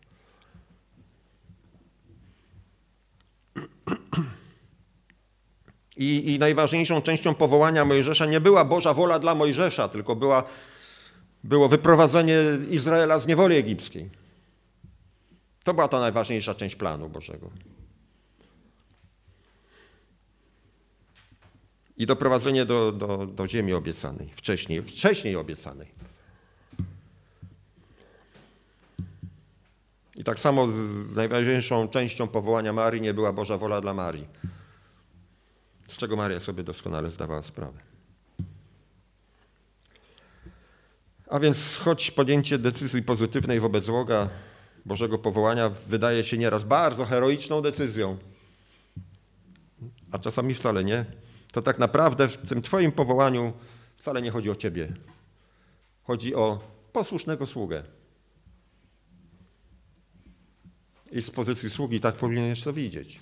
I, I najważniejszą częścią powołania Mojżesza nie była Boża wola dla Mojżesza, tylko była, było wyprowadzenie Izraela z niewoli egipskiej. To była ta najważniejsza część planu Bożego. I doprowadzenie do, do, do ziemi obiecanej, wcześniej, wcześniej obiecanej. I tak samo z najważniejszą częścią powołania Marii nie była Boża wola dla Marii, z czego Maria sobie doskonale zdawała sprawę. A więc choć podjęcie decyzji pozytywnej wobec Boga, Bożego powołania wydaje się nieraz bardzo heroiczną decyzją, a czasami wcale nie, to tak naprawdę w tym twoim powołaniu wcale nie chodzi o ciebie. Chodzi o posłusznego sługę. I z pozycji sługi tak powinieneś to widzieć.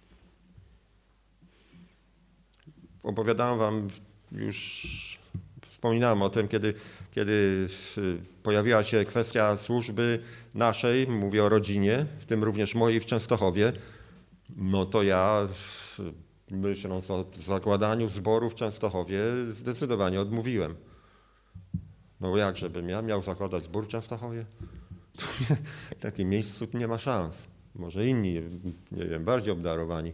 Opowiadałem wam już, wspominałem o tym, kiedy, kiedy pojawiła się kwestia służby naszej, mówię o rodzinie, w tym również mojej w Częstochowie, no to ja, myśląc o zakładaniu zboru w Częstochowie, zdecydowanie odmówiłem. No jak, żebym ja miał zakładać zbór w Częstochowie? W takim miejscu nie ma szans. Może inni, nie wiem, bardziej obdarowani.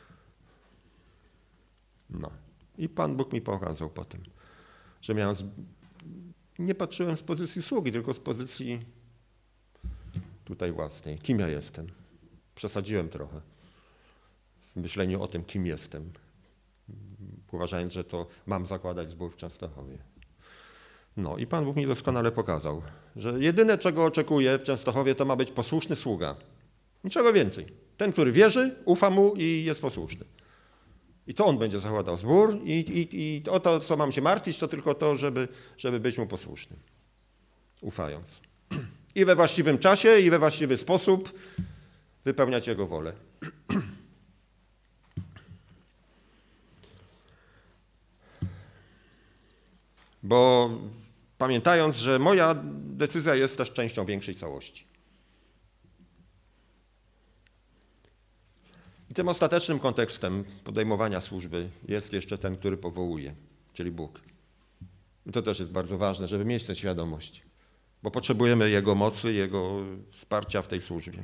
No. I Pan Bóg mi pokazał potem, że miałem, z... nie patrzyłem z pozycji sługi, tylko z pozycji tutaj własnej. Kim ja jestem? Przesadziłem trochę w myśleniu o tym, kim jestem, uważając, że to mam zakładać zbór w Częstochowie. No i Pan Bóg mi doskonale pokazał, że jedyne, czego oczekuję w Częstochowie, to ma być posłuszny sługa. Niczego więcej. Ten, który wierzy, ufa mu i jest posłuszny. I to on będzie zakładał zbór i, i, i o to, co mam się martwić, to tylko to, żeby, żeby być mu posłusznym. Ufając. I we właściwym czasie, i we właściwy sposób wypełniać Jego wolę. Bo pamiętając, że moja decyzja jest też częścią większej całości. I tym ostatecznym kontekstem podejmowania służby jest jeszcze ten, który powołuje, czyli Bóg. I to też jest bardzo ważne, żeby mieć tę świadomość, bo potrzebujemy Jego mocy, Jego wsparcia w tej służbie.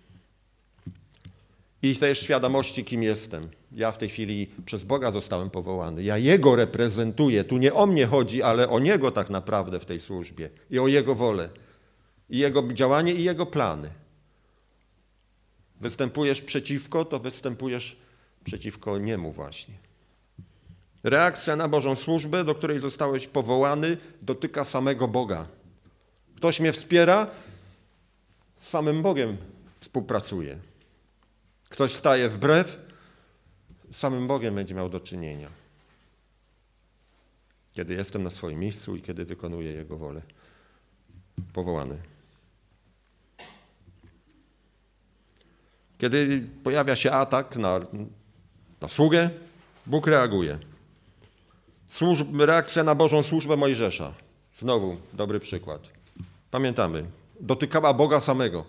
I też świadomości, kim jestem. Ja w tej chwili przez Boga zostałem powołany. Ja Jego reprezentuję. Tu nie o mnie chodzi, ale o Niego tak naprawdę w tej służbie. I o Jego wolę. I Jego działanie, i Jego plany. Występujesz przeciwko, to występujesz przeciwko Niemu właśnie. Reakcja na Bożą służbę, do której zostałeś powołany, dotyka samego Boga. Ktoś mnie wspiera, z samym Bogiem współpracuje. Ktoś staje wbrew, z samym Bogiem będzie miał do czynienia. Kiedy jestem na swoim miejscu i kiedy wykonuję Jego wolę. Powołany. Kiedy pojawia się atak na, na sługę, Bóg reaguje. Służb, reakcja na Bożą służbę Mojżesza. Znowu dobry przykład. Pamiętamy, dotykała Boga samego.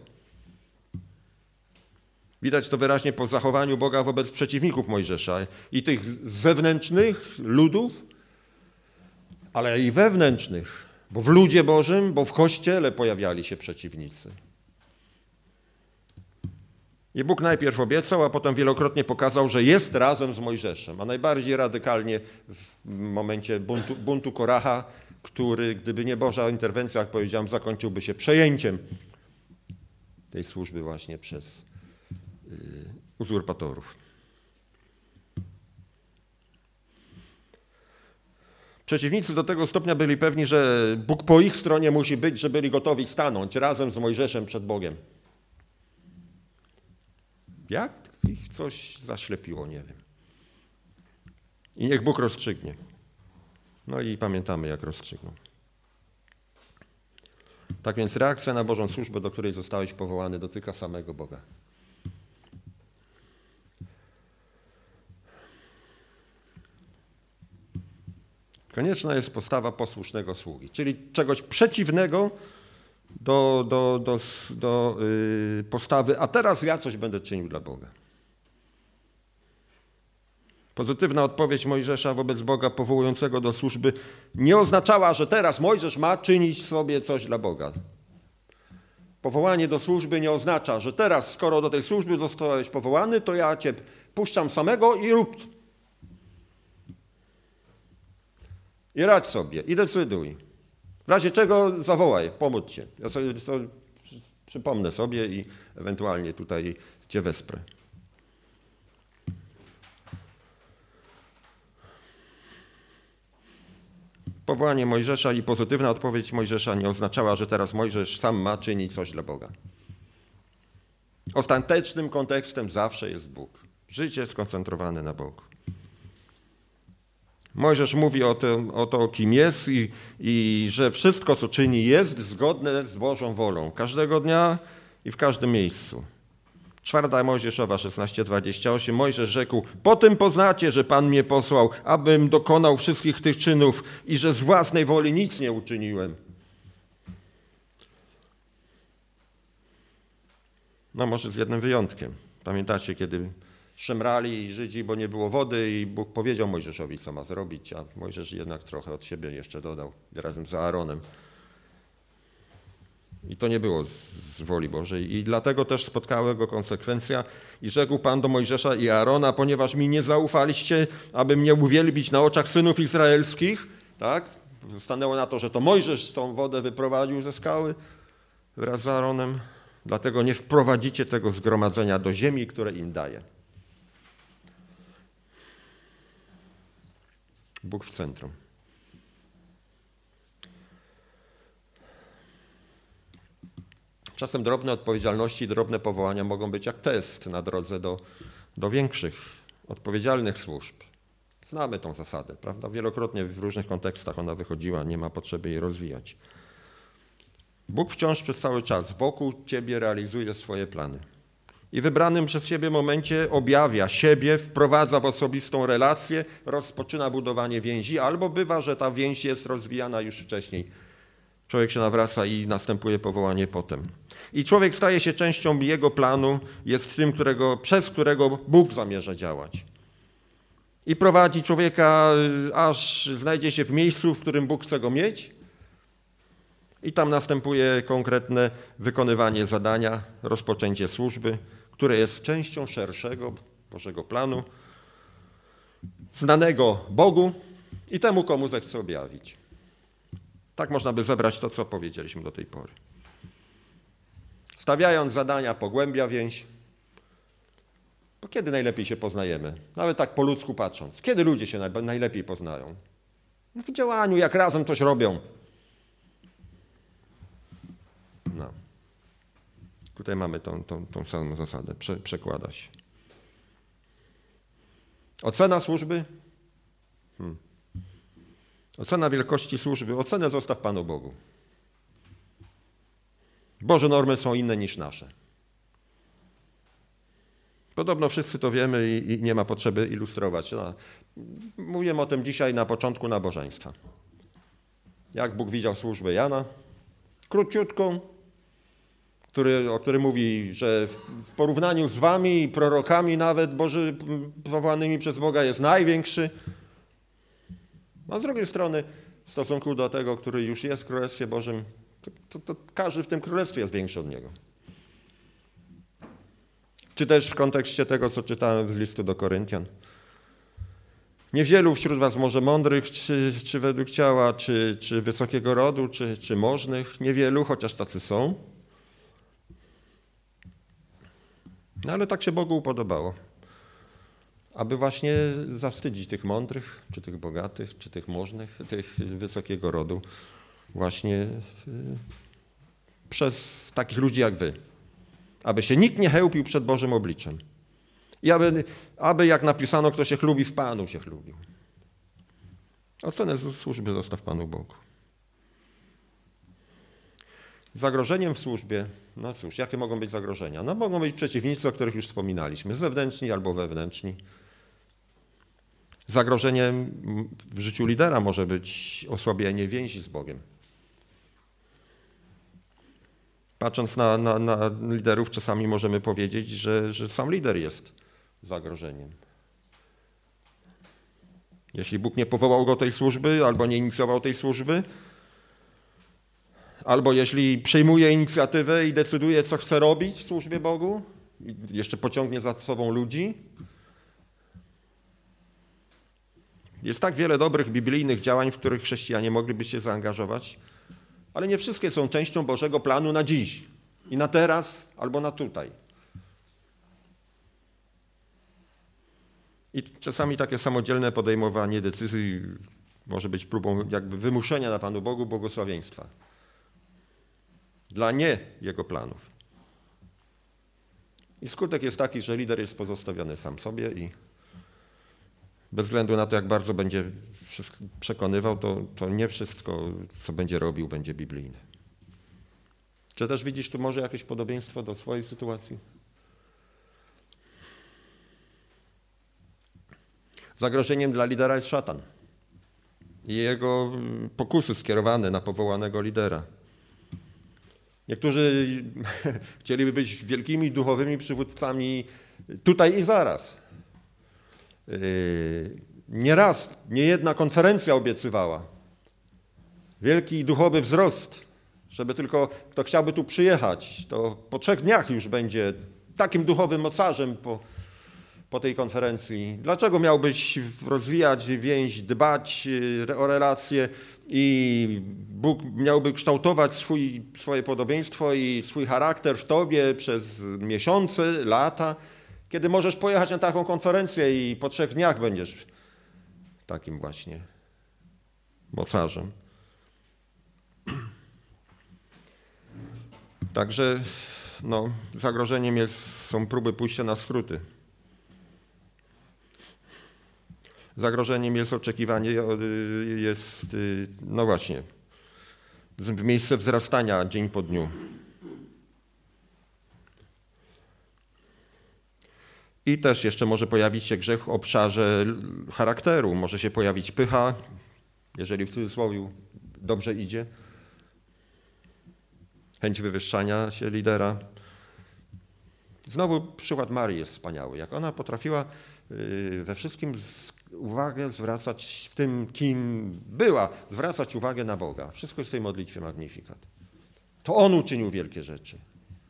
Widać to wyraźnie po zachowaniu Boga wobec przeciwników Mojżesza i tych zewnętrznych ludów, ale i wewnętrznych, bo w ludzie Bożym, bo w Kościele pojawiali się przeciwnicy. I Bóg najpierw obiecał, a potem wielokrotnie pokazał, że jest razem z Mojżeszem, a najbardziej radykalnie w momencie buntu, buntu Koracha, który, gdyby nie Boża interwencja, jak powiedziałem, zakończyłby się przejęciem tej służby właśnie przez y, uzurpatorów. Przeciwnicy do tego stopnia byli pewni, że Bóg po ich stronie musi być, że byli gotowi stanąć razem z Mojżeszem przed Bogiem. Jak ich coś zaślepiło, nie wiem. I niech Bóg rozstrzygnie. No i pamiętamy, jak rozstrzygnął. Tak więc reakcja na Bożą służbę, do której zostałeś powołany, dotyka samego Boga. Konieczna jest postawa posłusznego sługi, czyli czegoś przeciwnego do, do, do, do yy, postawy, a teraz ja coś będę czynił dla Boga. Pozytywna odpowiedź Mojżesza wobec Boga powołującego do służby nie oznaczała, że teraz Mojżesz ma czynić sobie coś dla Boga. Powołanie do służby nie oznacza, że teraz, skoro do tej służby zostałeś powołany, to ja cię puszczam samego i rób. I radź sobie, i decyduj. W razie czego zawołaj, pomódź się. Ja sobie to przypomnę sobie i ewentualnie tutaj cię wesprę. Powołanie Mojżesza i pozytywna odpowiedź Mojżesza nie oznaczała, że teraz Mojżesz sam ma czynić coś dla Boga. Ostatecznym kontekstem zawsze jest Bóg. Życie skoncentrowane na Bogu. Mojżesz mówi o tym, o to, kim jest i, i że wszystko, co czyni, jest zgodne z Bożą wolą. Każdego dnia i w każdym miejscu. Czwarta Mojżeszowa szesnaście dwadzieścia osiem. Mojżesz rzekł: po tym poznacie, że Pan mnie posłał, abym dokonał wszystkich tych czynów i że z własnej woli nic nie uczyniłem. No może z jednym wyjątkiem. Pamiętacie, kiedy szemrali Żydzi, bo nie było wody i Bóg powiedział Mojżeszowi, co ma zrobić, a Mojżesz jednak trochę od siebie jeszcze dodał razem z Aaronem. I to nie było z woli Bożej. I dlatego też spotkała go konsekwencja. I rzekł Pan do Mojżesza i Aarona: ponieważ mi nie zaufaliście, aby mnie uwielbić na oczach synów izraelskich, tak? Stanęło na to, że to Mojżesz tą wodę wyprowadził ze skały wraz z Aaronem. Dlatego nie wprowadzicie tego zgromadzenia do ziemi, które im daje. Bóg w centrum. Czasem drobne odpowiedzialności, drobne powołania mogą być jak test na drodze do, do większych, odpowiedzialnych służb. Znamy tą zasadę, prawda? Wielokrotnie w różnych kontekstach ona wychodziła, nie ma potrzeby jej rozwijać. Bóg wciąż przez cały czas wokół ciebie realizuje swoje plany. I w wybranym przez siebie momencie objawia siebie, wprowadza w osobistą relację, rozpoczyna budowanie więzi, albo bywa, że ta więź jest rozwijana już wcześniej. Człowiek się nawraca i następuje powołanie potem. I człowiek staje się częścią jego planu, jest tym, którego, przez którego Bóg zamierza działać. I prowadzi człowieka, aż znajdzie się w miejscu, w którym Bóg chce go mieć. I tam następuje konkretne wykonywanie zadania, rozpoczęcie służby, które jest częścią szerszego Bożego planu, znanego Bogu i temu, komu zechce objawić. Tak można by zebrać to, co powiedzieliśmy do tej pory. Stawiając zadania, pogłębia więź. Bo kiedy najlepiej się poznajemy? Nawet tak po ludzku patrząc. Kiedy ludzie się najlepiej poznają? No w działaniu, jak razem coś robią. No. Tutaj mamy tą, tą, tą samą zasadę. Prze, przekłada się. Ocena służby? Hmm. Ocena wielkości służby. Ocenę zostaw Panu Bogu. Boże normy są inne niż nasze. Podobno wszyscy to wiemy i, i nie ma potrzeby ilustrować. No, mówiłem o tym dzisiaj na początku nabożeństwa. Jak Bóg widział służbę Jana? Króciutką, który, o którym mówi, że w, w porównaniu z wami i prorokami nawet Boży, powołanymi przez Boga jest największy. A z drugiej strony w stosunku do tego, który już jest w Królestwie Bożym, to, to, to każdy w tym Królestwie jest większy od niego. Czy też w kontekście tego, co czytałem z listu do Koryntian. Niewielu wśród was może mądrych, czy, czy według ciała, czy, czy wysokiego rodu, czy, czy możnych. Niewielu, chociaż tacy są. No ale tak się Bogu upodobało. Aby właśnie zawstydzić tych mądrych, czy tych bogatych, czy tych możnych, tych wysokiego rodu. Właśnie przez takich ludzi jak wy. Aby się nikt nie chełpił przed Bożym obliczem. I aby, aby jak napisano, kto się chlubi, w Panu się chlubił. Ocenę służby zostaw Panu Bogu. Zagrożeniem w służbie, no cóż, jakie mogą być zagrożenia? No mogą być przeciwnicy, o których już wspominaliśmy, zewnętrzni albo wewnętrzni. Zagrożeniem w życiu lidera może być osłabienie więzi z Bogiem. Patrząc na, na, na liderów, czasami możemy powiedzieć, że, że sam lider jest zagrożeniem. Jeśli Bóg nie powołał go do tej służby, albo nie inicjował tej służby, albo jeśli przejmuje inicjatywę i decyduje, co chce robić w służbie Bogu, i jeszcze pociągnie za sobą ludzi. Jest tak wiele dobrych biblijnych działań, w których chrześcijanie mogliby się zaangażować, ale nie wszystkie są częścią Bożego planu na dziś i na teraz, albo na tutaj. I czasami takie samodzielne podejmowanie decyzji może być próbą jakby wymuszenia na Panu Bogu błogosławieństwa. Dla nie Jego planów. I skutek jest taki, że lider jest pozostawiony sam sobie i bez względu na to, jak bardzo będzie przekonywał, to, to nie wszystko, co będzie robił, będzie biblijne. Czy też widzisz tu może jakieś podobieństwo do swojej sytuacji? Zagrożeniem dla lidera jest szatan i jego pokusy skierowane na powołanego lidera. Niektórzy chcieliby być wielkimi duchowymi przywódcami tutaj i zaraz. Nie raz, nie jedna konferencja obiecywała wielki duchowy wzrost, żeby tylko kto chciałby tu przyjechać, to po trzech dniach już będzie takim duchowym mocarzem po, po tej konferencji. Dlaczego miałbyś rozwijać więź, dbać o relacje i Bóg miałby kształtować swój, swoje podobieństwo i swój charakter w tobie przez miesiące, lata, kiedy możesz pojechać na taką konferencję i po trzech dniach będziesz takim właśnie mocarzem. Także no, zagrożeniem jest, są próby pójścia na skróty. Zagrożeniem jest oczekiwanie, jest, no właśnie, w miejsce wzrastania dzień po dniu. I też jeszcze może pojawić się grzech w obszarze charakteru. Może się pojawić pycha, jeżeli w cudzysłowie dobrze idzie. Chęć wywyższania się lidera. Znowu przykład Marii jest wspaniały. Jak ona potrafiła we wszystkim uwagę zwracać, w tym kim była, zwracać uwagę na Boga. Wszystko jest w tej modlitwie Magnificat. To On uczynił wielkie rzeczy.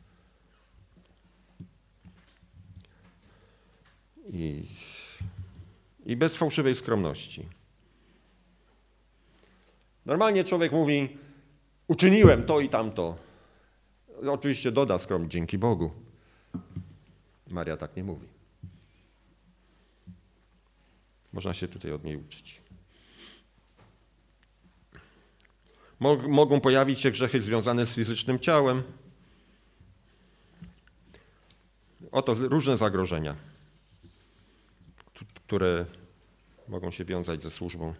I, i bez fałszywej skromności. Normalnie człowiek mówi, uczyniłem to i tamto. Oczywiście doda skrom, dzięki Bogu. Maria tak nie mówi. Można się tutaj od niej uczyć. Mogą pojawić się grzechy związane z fizycznym ciałem. Oto różne zagrożenia, które mogą się wiązać ze służbą.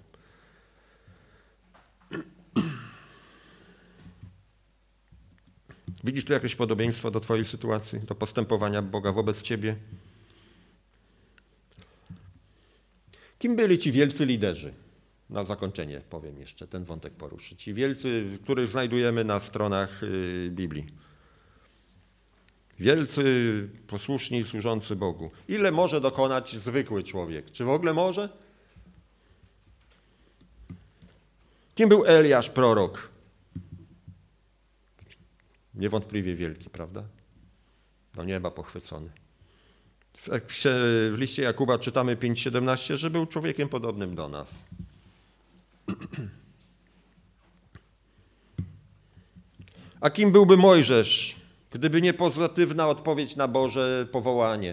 Widzisz tu jakieś podobieństwo do twojej sytuacji, do postępowania Boga wobec ciebie? Kim byli ci wielcy liderzy? Na zakończenie powiem jeszcze, ten wątek poruszę. Ci wielcy, których znajdujemy na stronach Biblii. Wielcy, posłuszni, służący Bogu. Ile może dokonać zwykły człowiek? Czy w ogóle może? Kim był Eliasz, prorok? Niewątpliwie wielki, prawda? Do nieba pochwycony. W liście Jakuba czytamy pięć siedemnaście, że był człowiekiem podobnym do nas. A kim byłby Mojżesz, gdyby nie pozytywna odpowiedź na Boże powołanie?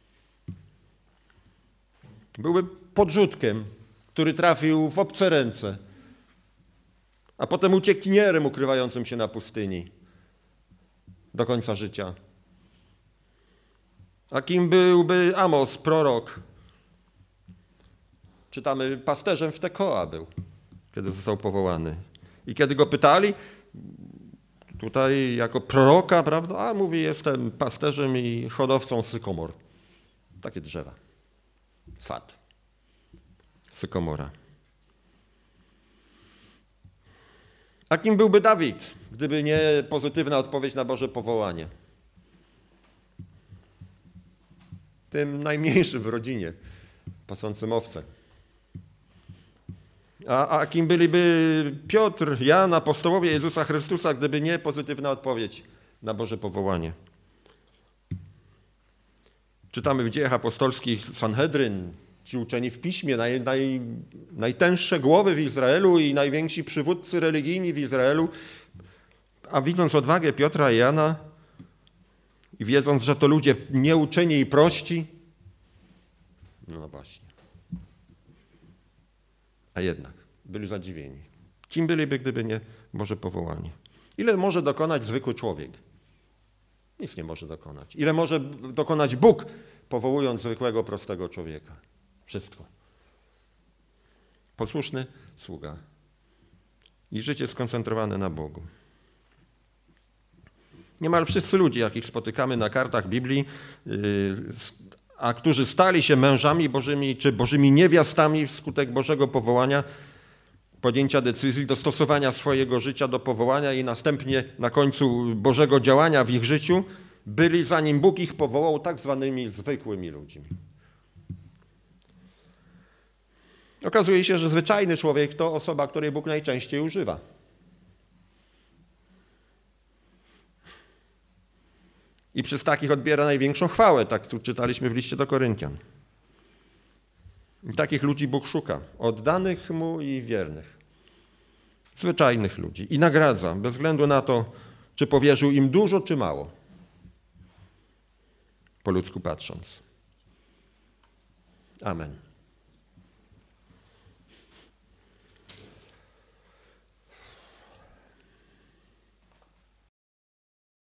Byłby podrzutkiem, który trafił w obce ręce, a potem uciekinierem ukrywającym się na pustyni do końca życia. A kim byłby Amos, prorok? Czytamy, pasterzem w Tekoa był, kiedy został powołany. I kiedy go pytali, tutaj jako proroka, prawda, a mówi, jestem pasterzem i hodowcą sykomor. Takie drzewa. Sad. Sykomora. A kim byłby Dawid, gdyby nie pozytywna odpowiedź na Boże powołanie? Tym najmniejszym w rodzinie, pasącym owce. A, a kim byliby Piotr, Jan, apostołowie Jezusa Chrystusa, gdyby nie pozytywna odpowiedź na Boże powołanie? Czytamy w Dziejach Apostolskich Sanhedryn, ci uczeni w piśmie, naj, naj, najtęższe głowy w Izraelu i najwięksi przywódcy religijni w Izraelu, a widząc odwagę Piotra i Jana i wiedząc, że to ludzie nieuczeni i prości, no właśnie. A jednak byli zadziwieni. Kim byliby, gdyby nie Boże powołanie? Ile może dokonać zwykły człowiek? Nic nie może dokonać. Ile może dokonać Bóg, powołując zwykłego, prostego człowieka? Wszystko. Posłuszny sługa. I życie skoncentrowane na Bogu. Niemal wszyscy ludzie, jakich spotykamy na kartach Biblii, a którzy stali się mężami bożymi czy bożymi niewiastami wskutek Bożego powołania, podjęcia decyzji, dostosowania swojego życia do powołania i następnie na końcu Bożego działania w ich życiu, byli, zanim Bóg ich powołał, tak zwanymi zwykłymi ludźmi. Okazuje się, że zwyczajny człowiek to osoba, której Bóg najczęściej używa. I przez takich odbiera największą chwałę, tak tu czytaliśmy w liście do Koryntian. I takich ludzi Bóg szuka, oddanych Mu i wiernych. Zwyczajnych ludzi. I nagradza, bez względu na to, czy powierzył im dużo, czy mało. Po ludzku patrząc. Amen.